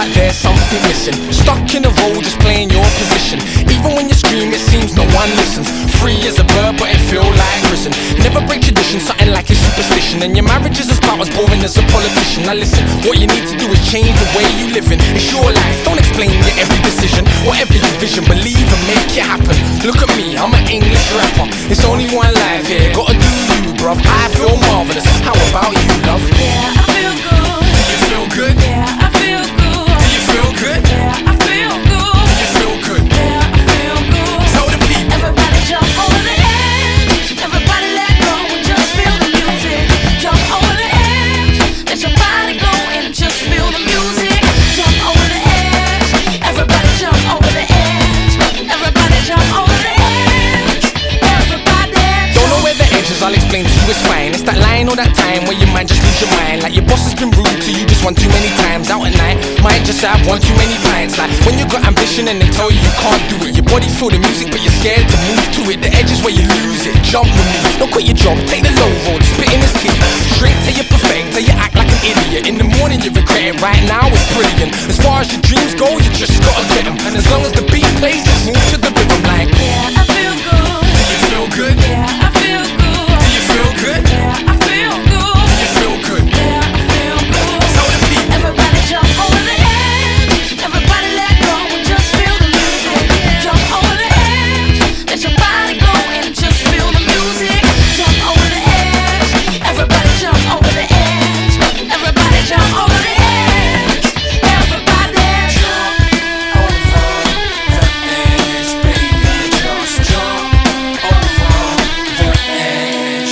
like there's something missing. Stuck in a role, just playing your position. Even when you scream, it seems no one listens. Free as a bird, but it feel like prison. Never break tradition, something like it's superstition. And your marriage is about as boring as a politician. Now listen, what you need to do is change the way you living. It's your life, don't explain your every decision. Whatever your vision, believe and make it happen. Look at me, I'm an English rapper. It's only one life here, gotta do you, bruv. I feel marvelous, how about you, love? Yeah, I feel good. Do you feel good? Yeah, I feel good. Do you feel good? Yeah, I feel good. Do you feel good? Yeah, I feel good. Tell the people. Everybody jump over the edge. Everybody let go and just feel the music. Jump over the edge. Let your body go and just feel the music. Jump over the edge. Everybody jump over the edge. Everybody jump over the edge. Everybody. Don't know where the edge is, I'll explain to you, it's fine. It's that line or that time where you might just lose your mind. Like your boss has been rude to you just one too many times. Out at night, might just have one too many pints. Like when you got ambition and they tell you you can't do it. Your body feel the music but you're scared to move to it. The edge is where you lose it, jump with me. Don't quit your job, take the low road, spit in his teeth. Drink till you're perfect, till you act like an idiot. In the morning you regret it, right now it's brilliant. As far as your dreams go, you just gotta get them. And as long as the beat plays, just move to the rhythm like. Yeah, I feel good. Do you feel good? Yeah, I feel good. Do you feel good? Yeah, I feel good. Do you feel good? Yeah, I feel good. Tell the people. Everybody jump over the edge. Everybody let go and just feel the music. Jump over the edge. Let your body go and just feel the music. Jump over the edge. Everybody jump over the edge. Everybody jump over the edge. Everybody jump Over the edge, baby, just jump over the edge.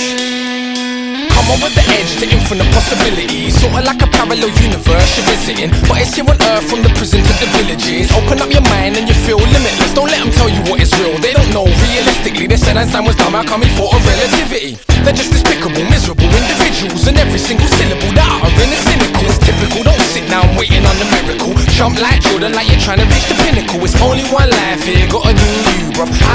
Come over the edge to infinite possibilities. Sorta like a parallel universe you're visiting, but it's here on earth from the prison to the villages. Open up your mind and you feel limitless. Don't let them tell you what is real, they don't know realistically. They said Einstein was dumb, how come he thought of relativity? They're just despicable, miserable individuals, and every single syllable that uttering is cynical. It's typical, don't sit down waiting on the miracle. Jump like Jordan like you're trying to reach the pinnacle. It's only one life here, gotta do you, bruv.